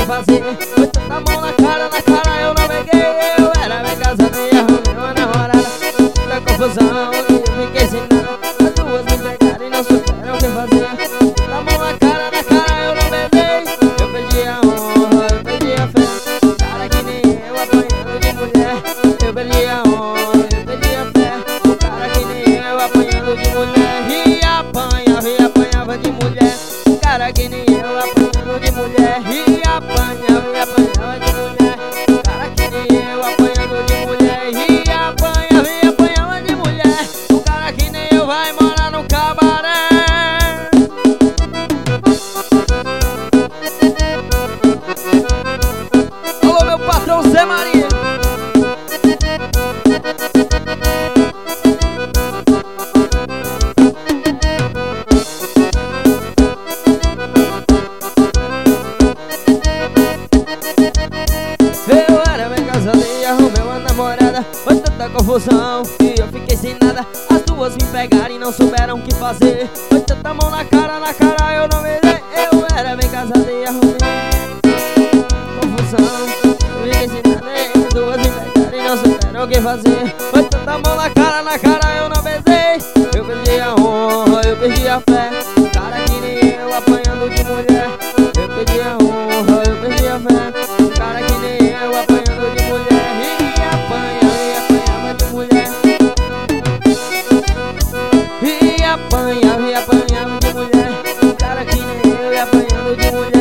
fazer. Foi tanta mão na cara eu naveguei. Eu era bem casado e arrumei uma namorada. Da confusão e eu fiquei sem nada. As duas me pegaram e não souberam o que fazer. Tanta mão na cara eu não beijei. Eu perdi a honra, eu perdi a fé. Cara que nem eu apanhando de mulher. Eu perdi a honra, eu perdi a fé. O cara que nem eu apanhando de mulher. E apanhava de mulher. O cara que nem eu apanhando de mulher. E apanhava de mulher. O cara que nem eu apanhando de mulher. E apanhava de mulher. O cara que nem eu vai morar no cabaré. Alô, meu patrão Zé Maria. Eu era bem casado e arrumei uma namorada. Foi tanta confusão que eu fiquei sem nada. As duas me pegaram e não souberam o que fazer. Foi tanta mão na cara eu não me dei. Eu era bem casado e arrumei confusão. Eu fiquei sem nada e as duas me pegaram e não souberam o que fazer. Foi tanta mão na cara eu não beijei. Eu perdi a honra, eu perdi a fé. Cara que nem eu apanhando de mulher. Eu perdi a honra, eu perdi a fé. Cara que nem eu apanhando de mulher. E apanhava de mulher. E apanhava de mulher. Cara que nem eu apanhando de mulher.